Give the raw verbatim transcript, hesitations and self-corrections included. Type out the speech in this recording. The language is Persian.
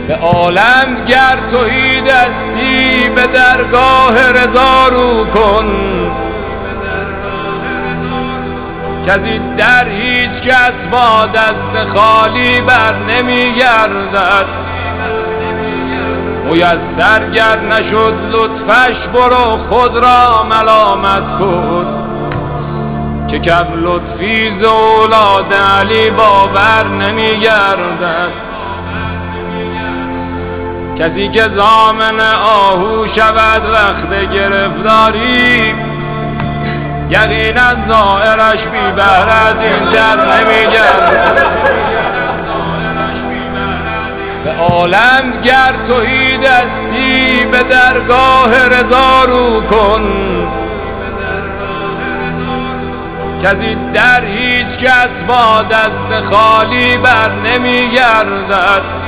به عالم گر تویی دستی به درگاه رضا رو کن، کسی در هیچ کس با دست خالی بر نمی گردد. میسر گر نشد لطفش برو خود را ملامت کن، که کم لطفی ز اولاد علی باور نمی گردد. کسی که ضامن آهو شود وقت گرفتاری، یقینا ظاهرش بی بهره از این در نمی گردد. به عالم گر تویی دستی به درگاه رضا رو کن، کسی در هیچ کس با دست خالی بر نمی گردد.